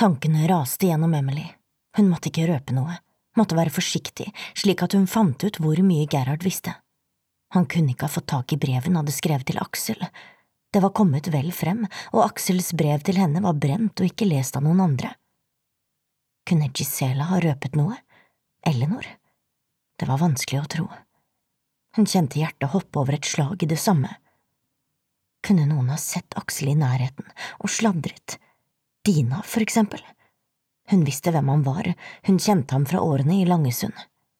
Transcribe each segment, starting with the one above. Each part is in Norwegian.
Tankene raste gjennom Emily. Hun måtte ikke røpe noe, måtte være forsiktig, slik at hun fant ut hvor mye Gerhard visste. Han kunne ikke ha fått tak i brevet hun hadde skrevet til Aksel. Det var kommet vel frem, og Aksels brev til henne var brent og ikke lest av noen andre. Kunne Gisela ha røpet noe? Eleanor? Det var vanskelig å tro. Hun kjente hjertet hoppe over et slag i det samme. Kunne noen ha sett Aksel i nærheten og sladret? Dina, for eksempel? Hun visste hvem han var, hun kjente ham fra årene i Langesund.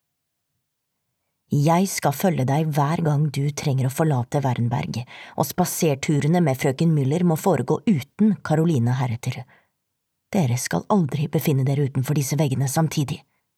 Jeg skal følge deg hver gang du trenger å forlate Wernberg, og spaserturene med frøken Müller må foregå uten Caroline heretter. Dere skal aldri befinne dere utenfor disse veggene samtidig.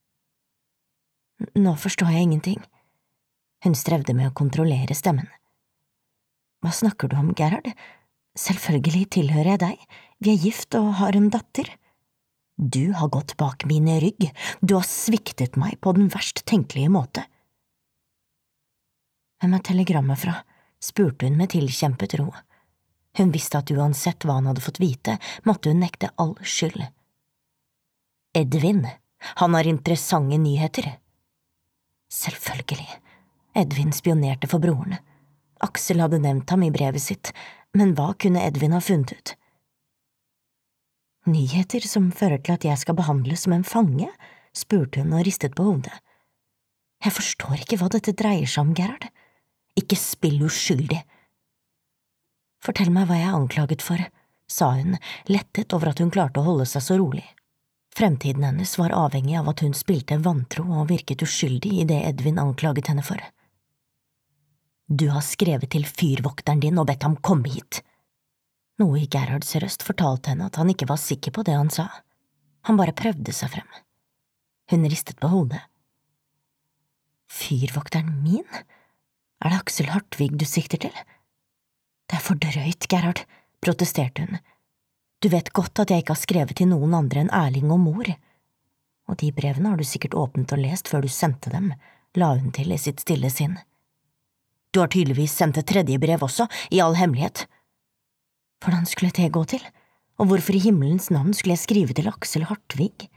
Nå forstår jeg ingenting. Hun strevde med å kontrollere stemmen. Hva snakker du om, Gerhard? Selvfølgelig tilhører jeg deg, vi er gift og har en datter. Du har gått bak min rygg, du har sviktet meg på den verst tenkelige måte. Hvem er telegrammet fra? Spurte hun med tilkjempet ro. Hun visste at uansett hva han hadde fått vite, måtte hun nekte all skyld. Edvin, han har interessante nyheter. Selvfølgelig. Edvin spionerte for broren. Aksel hadde nevnt ham i brevet sitt, men hva kunne Edvin ha funnet ut? Nyheter som fører til at jeg skal behandles som en fange? Spurte hun og ristet på hodet. Jeg forstår ikke hva dette dreier seg om, Gerhard. Ikke spill uskyldig. Fortell meg hva jeg er anklaget for, sa hun, lettet over at hun klarte å holde seg så rolig. Fremtiden hennes var avhengig av at hun spilte vantro og virket uskyldig i det Edvin anklaget henne for. Du har skrevet til fyrvokteren din og bedt ham komme hit. Noe i Gerhards røst fortalte henne at han ikke var sikker på det han sa. Han bare prøvde seg frem. Hun ristet på hodet. Fyrvokteren min? Er det Aksel Hartvig du sikter til? Det er for drøyt, Gerhard, protesterte hun. Du vet godt at jeg ikke har skrevet til noen andre enn Erling og mor. Og de brevene har du sikkert åpnet og lest før du sendte dem, la hun til i sitt stille sinn. Du har tydeligvis sendt et tredje brev også, i all hemmelighet. Hvordan skulle det gå til? Og hvorfor i himmelens navn skulle jeg skrive til Aksel Hartvig?